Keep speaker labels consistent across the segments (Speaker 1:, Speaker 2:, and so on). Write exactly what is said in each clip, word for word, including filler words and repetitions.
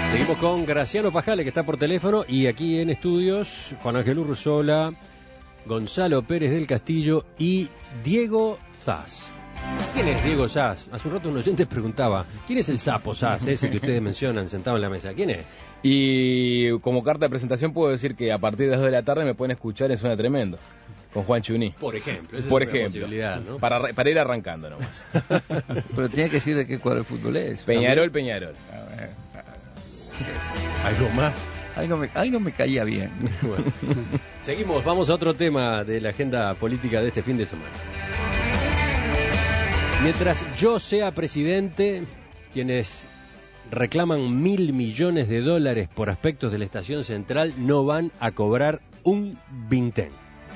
Speaker 1: Seguimos con Graciano Pajale, que está por teléfono, y aquí en estudios, Juan Ángel Urruzola, Gonzalo Pérez del Castillo y Diego Zas. ¿Quién es Diego Zas? Hace un rato un oyente preguntaba, ¿quién es el sapo Zas, ese que ustedes mencionan sentado en la mesa? ¿Quién es?
Speaker 2: Y como carta de presentación puedo decir que a partir de las dos de la tarde me pueden escuchar en Suena Tremendo, con Juan Chuní.
Speaker 1: Por ejemplo. Esa
Speaker 2: Por
Speaker 1: es una
Speaker 2: ejemplo,
Speaker 1: posibilidad, ¿no?
Speaker 2: para, para ir arrancando nomás.
Speaker 3: Pero tenía que decir de qué cuadro de fútbol es.
Speaker 2: Peñarol, Peñarol.
Speaker 1: ¿Algo más?
Speaker 3: Ahí no me, ahí no me caía bien.
Speaker 1: Bueno. Seguimos, vamos a otro tema de la agenda política de este fin de semana. Mientras yo sea presidente, quienes reclaman mil millones de dólares por aspectos de la estación central no van a cobrar un vintén.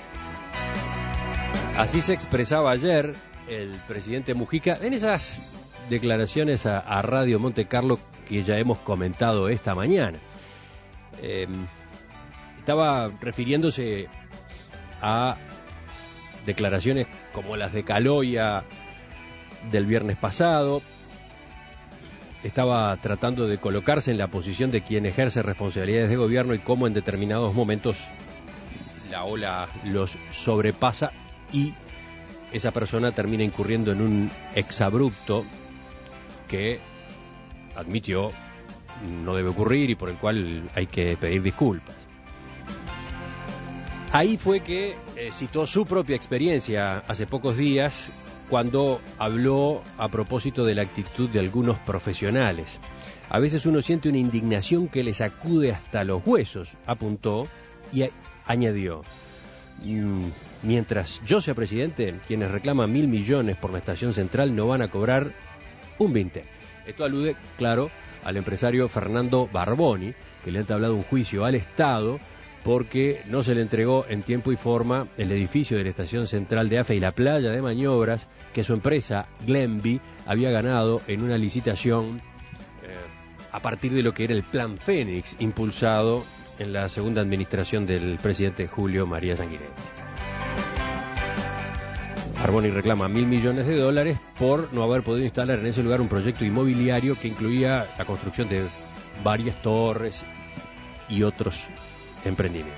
Speaker 1: Así se expresaba ayer el presidente Mujica en esas declaraciones a, a Radio Monte Carlo que ya hemos comentado esta mañana. Eh, estaba refiriéndose a declaraciones como las de Caloya del viernes pasado. Estaba tratando de colocarse en la posición de quien ejerce responsabilidades de gobierno y cómo en determinados momentos la ola los sobrepasa y esa persona termina incurriendo en un exabrupto que admitió no debe ocurrir y por el cual hay que pedir disculpas. Ahí fue que eh, citó su propia experiencia hace pocos días cuando habló a propósito de la actitud de algunos profesionales. A veces uno siente una indignación que le sacude hasta los huesos, apuntó y a- añadió. Mientras yo sea presidente, quienes reclaman mil millones por la estación central no van a cobrar un vintén. Esto alude, claro, al empresario Fernando Barboni, que le ha entablado un juicio al Estado porque no se le entregó en tiempo y forma el edificio de la estación central de AFE y la playa de maniobras que su empresa, Glenby, había ganado en una licitación eh, a partir de lo que era el Plan Fénix, impulsado en la segunda administración del presidente Julio María Sanguinetti. Barboni reclama mil millones de dólares por no haber podido instalar en ese lugar un proyecto inmobiliario que incluía la construcción de varias torres y otros emprendimientos.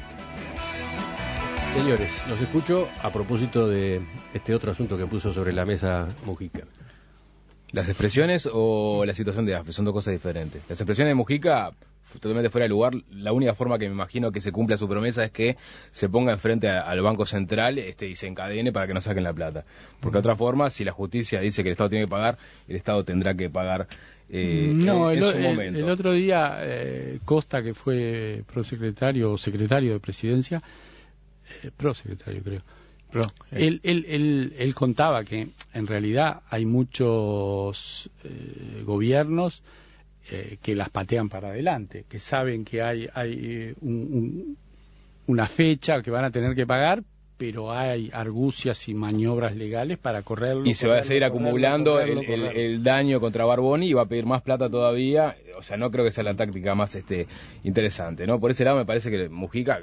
Speaker 1: Señores, los escucho a propósito de este otro asunto que puso sobre la mesa Mujica.
Speaker 2: ¿Las expresiones o la situación de AFE? Son dos cosas diferentes. Las expresiones de Mujica, totalmente fuera de lugar. La única forma que me imagino que se cumpla su promesa es que se ponga enfrente a, al Banco Central este, y se encadene para que no saquen la plata. Porque de otra forma, si la justicia dice que el Estado tiene que pagar, el Estado tendrá que pagar eh,
Speaker 4: no,
Speaker 2: en,
Speaker 4: el,
Speaker 2: en su
Speaker 4: el,
Speaker 2: momento.
Speaker 4: el otro día eh, Costa, que fue prosecretario o secretario de Presidencia, eh, prosecretario creo,
Speaker 3: Pro, eh.
Speaker 4: él, él, él, él contaba que en realidad hay muchos eh, gobiernos eh, que las patean para adelante, que saben que hay, hay un, un, una fecha que van a tener que pagar, pero hay argucias y maniobras legales para correrlo.
Speaker 2: Y se
Speaker 4: correrlo,
Speaker 2: va a seguir
Speaker 4: correrlo,
Speaker 2: acumulando
Speaker 4: correrlo,
Speaker 2: el, el,
Speaker 4: correrlo.
Speaker 2: el daño contra Barboni y va a pedir más plata todavía. O sea, no creo que sea la táctica más este interesante, ¿no? Por ese lado me parece que Mujica,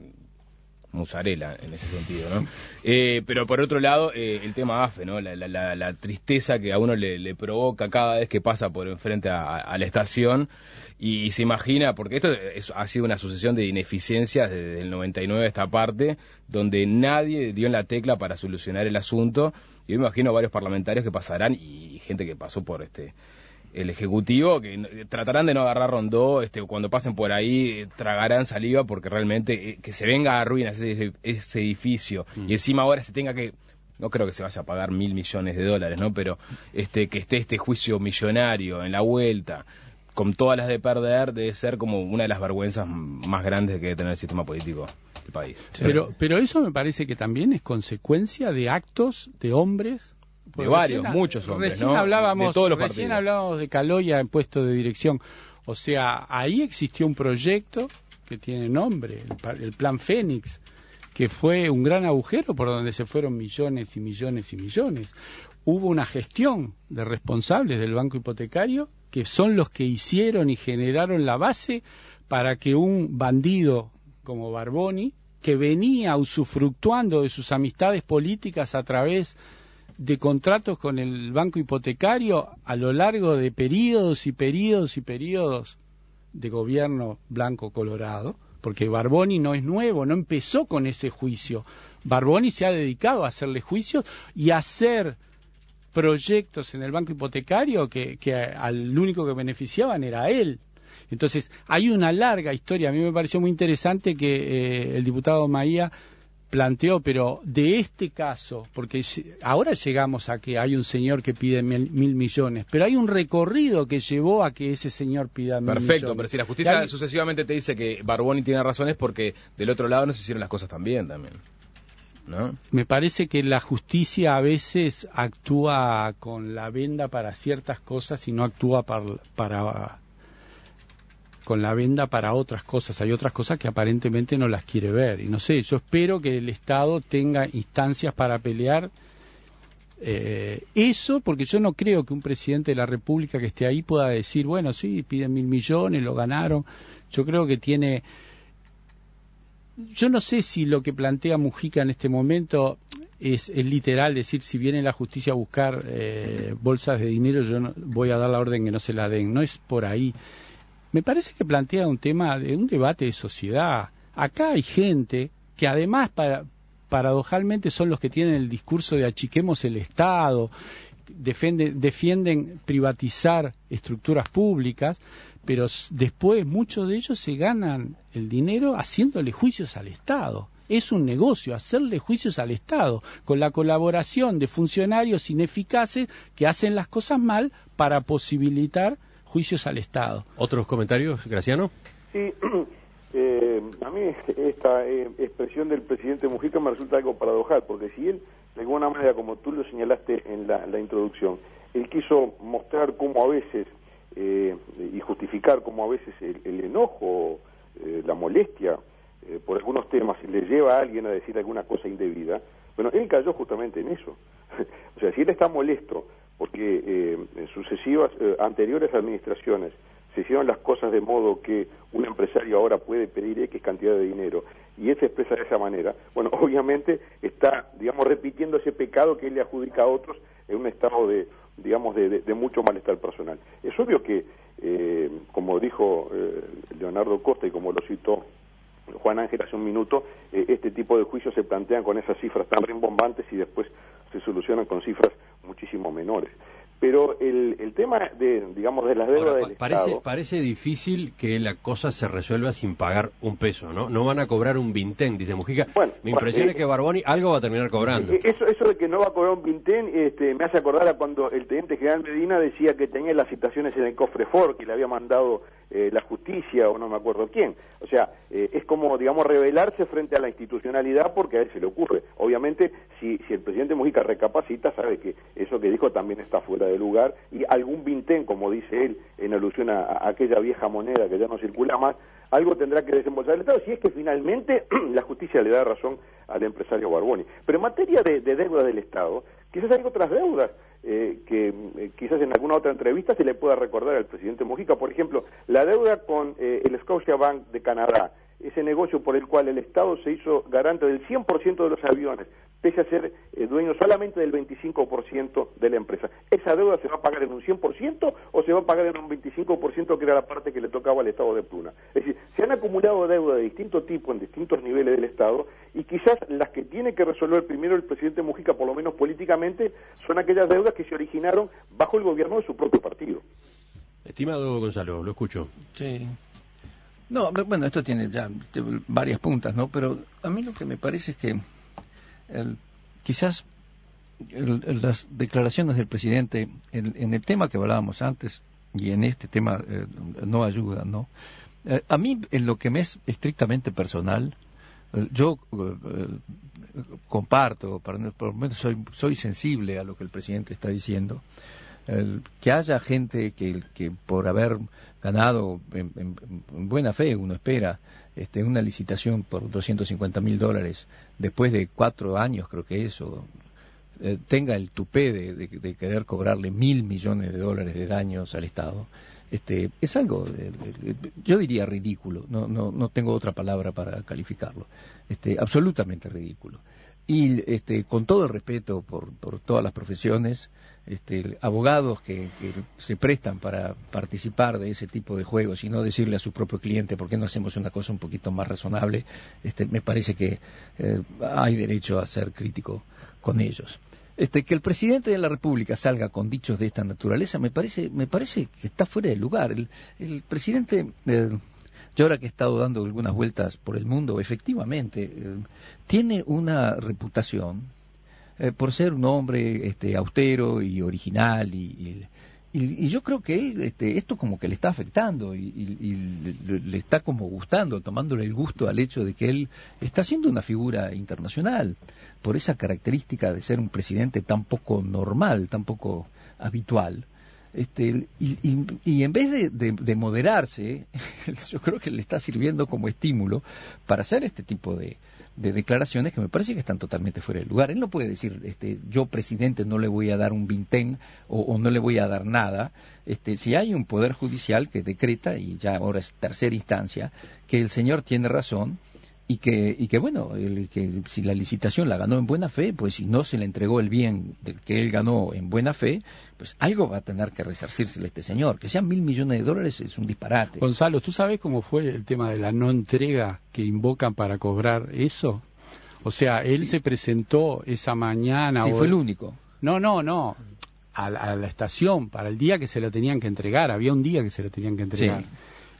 Speaker 2: musarela en ese sentido, ¿no? Eh, pero por otro lado, eh, el tema AFE, ¿no? La, la, la, la tristeza que a uno le, le provoca cada vez que pasa por enfrente a, a la estación y, y se imagina, porque esto es, ha sido una sucesión de ineficiencias desde el noventa y nueve a esta parte, donde nadie dio en la tecla para solucionar el asunto. Y yo me imagino varios parlamentarios que pasarán y, y gente que pasó por este el Ejecutivo, que tratarán de no agarrar rondó, este, cuando pasen por ahí eh, tragarán saliva porque realmente eh, que se venga a ruinas ese, ese edificio mm. y encima ahora se tenga que, no creo que se vaya a pagar mil millones de dólares, ¿no? Pero este que esté este juicio millonario en la vuelta, con todas las de perder, debe ser como una de las vergüenzas más grandes que debe tener el sistema político del país.
Speaker 4: Sí. Pero, pero eso me parece que también es consecuencia de actos de hombres.
Speaker 2: De varios, recién, muchos hombres,
Speaker 4: recién
Speaker 2: ¿no?
Speaker 4: Hablábamos,
Speaker 2: de todos los
Speaker 4: recién
Speaker 2: partidos.
Speaker 4: hablábamos de Caloya en puesto de dirección. O sea, ahí existió un proyecto que tiene nombre, el, el Plan Fénix, que fue un gran agujero por donde se fueron millones y millones y millones. Hubo una gestión de responsables del banco hipotecario que son los que hicieron y generaron la base para que un bandido como Barboni, que venía usufructuando de sus amistades políticas a través de contratos con el banco hipotecario a lo largo de periodos y periodos y periodos de gobierno blanco-colorado, porque Barboni no es nuevo, no empezó con ese juicio. Barboni se ha dedicado a hacerle juicios y a hacer proyectos en el banco hipotecario que, que al único que beneficiaban era a él. Entonces, hay una larga historia. A mí me pareció muy interesante que eh, el diputado Maía planteó, pero de este caso, porque ahora llegamos a que hay un señor que pide mil, mil millones, pero hay un recorrido que llevó a que ese señor pida mil millones.
Speaker 2: Perfecto, pero si la justicia
Speaker 4: hay...
Speaker 2: sucesivamente te dice que Barboni tiene razón es porque del otro lado no se hicieron las cosas tan bien también, ¿no?
Speaker 4: Me parece que la justicia a veces actúa con la venda para ciertas cosas y no actúa para... para con la venda para otras cosas. Hay otras cosas que aparentemente no las quiere ver. Y no sé, yo espero que el Estado tenga instancias para pelear eh, eso, porque yo no creo que un presidente de la República que esté ahí pueda decir, bueno, sí, piden mil millones, lo ganaron. Yo creo que tiene... Yo no sé si lo que plantea Mujica en este momento es, es literal, decir, si viene la justicia a buscar eh, bolsas de dinero, yo no, voy a dar la orden que no se la den. No es por ahí. Me parece que plantea un tema de un debate de sociedad. Acá hay gente que además para, paradojalmente son los que tienen el discurso de achiquemos el Estado, defienden, defienden privatizar estructuras públicas, pero después muchos de ellos se ganan el dinero haciéndole juicios al Estado. Es un negocio hacerle juicios al Estado, con la colaboración de funcionarios ineficaces que hacen las cosas mal para posibilitar juicios al Estado.
Speaker 1: ¿Otros comentarios, Graciano?
Speaker 5: Sí, eh, a mí esta eh, expresión del presidente Mujica me resulta algo paradojal, porque si él, de alguna manera, como tú lo señalaste en la, la introducción, él quiso mostrar cómo a veces, eh, y justificar cómo a veces el, el enojo, eh, la molestia eh, por algunos temas le lleva a alguien a decir alguna cosa indebida, bueno, él cayó justamente en eso. O sea, si él está molesto porque eh, en sucesivas, eh, anteriores administraciones se hicieron las cosas de modo que un empresario ahora puede pedir X cantidad de dinero y él se expresa de esa manera, bueno, obviamente está, digamos, repitiendo ese pecado que él le adjudica a otros en un estado de, digamos, de, de, de mucho malestar personal. Es obvio que, eh, como dijo eh, Leonardo Costa y como lo citó Juan Ángel hace un minuto, eh, este tipo de juicios se plantean con esas cifras tan rimbombantes y después se solucionan con cifras muchísimo menores. Pero el, el tema de, digamos, de las deudas
Speaker 1: Ahora,
Speaker 5: del
Speaker 1: parece,
Speaker 5: Estado...
Speaker 1: Parece difícil que la cosa se resuelva sin pagar un peso, ¿no? No van a cobrar un vintén, dice Mujica. Bueno, Mi impresión eh, es que Barboni algo va a terminar cobrando.
Speaker 5: Eso, eso de que no va a cobrar un vintén este, me hace acordar a cuando el teniente general Medina decía que tenía las citaciones en el cofre Ford, que le había mandado eh, la justicia o no me acuerdo quién. O sea, eh, es como, digamos, rebelarse frente a la institucionalidad porque a él se le ocurre. Obviamente, si, si el presidente Mujica recapacita, sabe que eso que dijo también está fuera de lugar y algún vintén, como dice él, en alusión a, a aquella vieja moneda que ya no circula más, algo tendrá que desembolsar el Estado, si es que finalmente la justicia le da razón al empresario Barboni. Pero en materia de, de deuda del Estado, quizás hay otras deudas eh, que eh, quizás en alguna otra entrevista se le pueda recordar al presidente Mujica. Por ejemplo, la deuda con eh, el Scotiabank de Canadá, ese negocio por el cual el Estado se hizo garante del cien por ciento de los aviones, pese a ser eh, dueño solamente del veinticinco por ciento de la empresa. ¿Esa deuda se va a pagar en un cien por ciento o se va a pagar en un veinticinco por ciento que era la parte que le tocaba al Estado de Puna? Es decir, se han acumulado deudas de distinto tipo en distintos niveles del Estado y quizás las que tiene que resolver primero el presidente Mujica, por lo menos políticamente, son aquellas deudas que se originaron bajo el gobierno de su propio partido.
Speaker 1: Estimado Gonzalo, lo escucho.
Speaker 3: Sí. No, bueno, esto tiene ya varias puntas, ¿no? Pero a mí lo que me parece es que el, quizás el, el, las declaraciones del presidente en, en el tema que hablábamos antes y en este tema eh, no ayudan, ¿no? Eh, a mí, en lo que me es estrictamente personal, eh, yo eh, comparto, por, por lo menos soy, soy sensible a lo que el presidente está diciendo. El, que haya gente que, que por haber ganado en, en, en buena fe, uno espera, este, una licitación por doscientos cincuenta mil dólares, después de cuatro años creo que eso, eh, tenga el tupé de, de, de querer cobrarle mil millones de dólares de daños al Estado, este, es algo, de, de, yo diría ridículo, no, no, no tengo otra palabra para calificarlo, este, absolutamente ridículo. Y este, con todo el respeto por, por todas las profesiones, este, abogados que, que se prestan para participar de ese tipo de juegos y no decirle a su propio cliente por qué no hacemos una cosa un poquito más razonable, este, me parece que eh, hay derecho a ser crítico con ellos. Este, que el presidente de la República salga con dichos de esta naturaleza me parece, me parece que está fuera de lugar. El, el presidente, eh, yo ahora que he estado dando algunas vueltas por el mundo, efectivamente, eh, tiene una reputación Eh, por ser un hombre este, austero y original y, y, y yo creo que este, esto como que le está afectando y, y, y le, le está como gustando, tomándole el gusto al hecho de que él está siendo una figura internacional por esa característica de ser un presidente tan poco normal, tan poco habitual. Este, y, y, y en vez de, de, de moderarse, yo creo que le está sirviendo como estímulo para hacer este tipo de, de declaraciones que me parece que están totalmente fuera de lugar. Él no puede decir, este, yo presidente no le voy a dar un vintén o, o no le voy a dar nada. Este, si hay un poder judicial que decreta, y ya ahora es tercera instancia, que el señor tiene razón, y que y que bueno, el, que si la licitación la ganó en buena fe, pues si no se le entregó el bien del que él ganó en buena fe, pues algo va a tener que resarcírsele a este señor. Que sean mil millones de dólares es un disparate.
Speaker 4: Gonzalo, ¿tú sabes cómo fue el tema de la no entrega que invocan para cobrar eso? O sea, él sí. se presentó esa mañana.
Speaker 3: Sí,
Speaker 4: o...
Speaker 3: fue el único.
Speaker 4: No, no, no. A la, a la estación para el día que se lo tenían que entregar. Había un día que se lo tenían que entregar. Sí.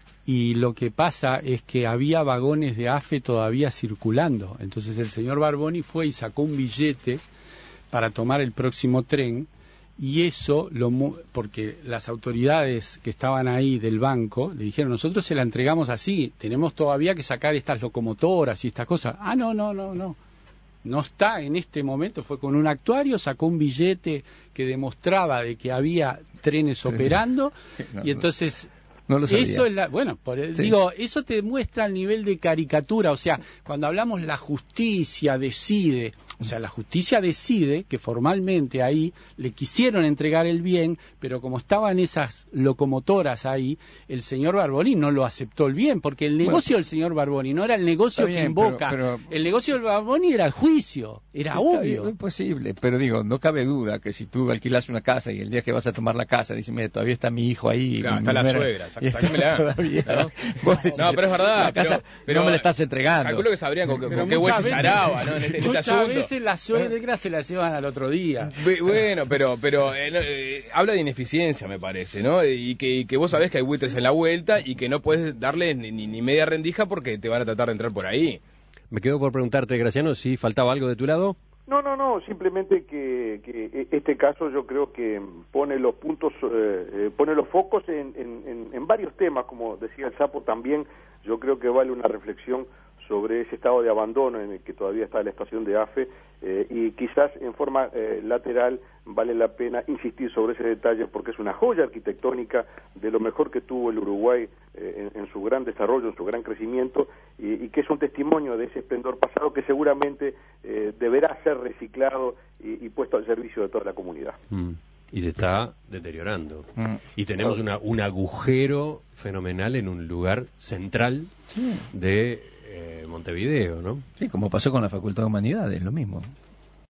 Speaker 4: Y lo que pasa es que había vagones de AFE todavía circulando. Entonces el señor Barboni fue y sacó un billete para tomar el próximo tren, y eso, lo porque las autoridades que estaban ahí del banco le dijeron, nosotros se la entregamos así, tenemos todavía que sacar estas locomotoras y estas cosas. Ah, no, no, no, no. No está en este momento, fue con un actuario, sacó un billete que demostraba de que había trenes operando, sí, no, y entonces...
Speaker 3: No lo sabía.
Speaker 4: Eso es la, bueno, por, sí. digo, eso te muestra el nivel de caricatura, o sea, cuando hablamos la justicia decide, o sea, la justicia decide que formalmente ahí le quisieron entregar el bien, pero como estaban esas locomotoras ahí, el señor Barboni no lo aceptó el bien, porque el negocio bueno, del señor Barboni no era el negocio bien, que invoca, pero, pero... el negocio del Barboni era el juicio, era sí, obvio.
Speaker 3: Es posible, pero digo, no cabe duda que si tú alquilas una casa y el día que vas a tomar la casa dices, mira, todavía está mi hijo ahí.
Speaker 2: Claro, está la
Speaker 3: mera,
Speaker 2: suegra. Sáquemela.
Speaker 3: Todavía,
Speaker 2: ¿no? Decís, no, pero es verdad.
Speaker 3: La casa
Speaker 2: pero, pero,
Speaker 3: no me la estás entregando.
Speaker 2: Calculo que sabrían con, con qué hueso zaraba, ¿no? En este, en
Speaker 4: muchas
Speaker 2: este
Speaker 4: veces la suegra se la llevan al otro día.
Speaker 2: Bueno, pero pero eh, eh, habla de ineficiencia, me parece, ¿no? Y que, y que vos sabés que hay buitres en la vuelta y que no puedes darle ni, ni, ni media rendija porque te van a tratar de entrar por ahí.
Speaker 1: Me quedo por preguntarte, Graciano, si faltaba algo de tu lado.
Speaker 5: No, no, no, simplemente que, que este caso yo creo que pone los puntos, eh, pone los focos en, en, en varios temas, como decía el Sapo también, yo creo que vale una reflexión sobre ese estado de abandono en el que todavía está la estación de AFE, eh, y quizás en forma eh, lateral vale la pena insistir sobre ese detalle porque es una joya arquitectónica de lo mejor que tuvo el Uruguay eh, en, en su gran desarrollo, en su gran crecimiento, y, y que es un testimonio de ese esplendor pasado que seguramente eh, deberá ser reciclado y, y puesto al servicio de toda la comunidad.
Speaker 1: Mm. Y se está deteriorando. Mm. Y tenemos una, un agujero fenomenal en un lugar central sí. de eh, Montevideo, ¿no?
Speaker 3: Sí, como pasó con la Facultad de Humanidades, lo mismo.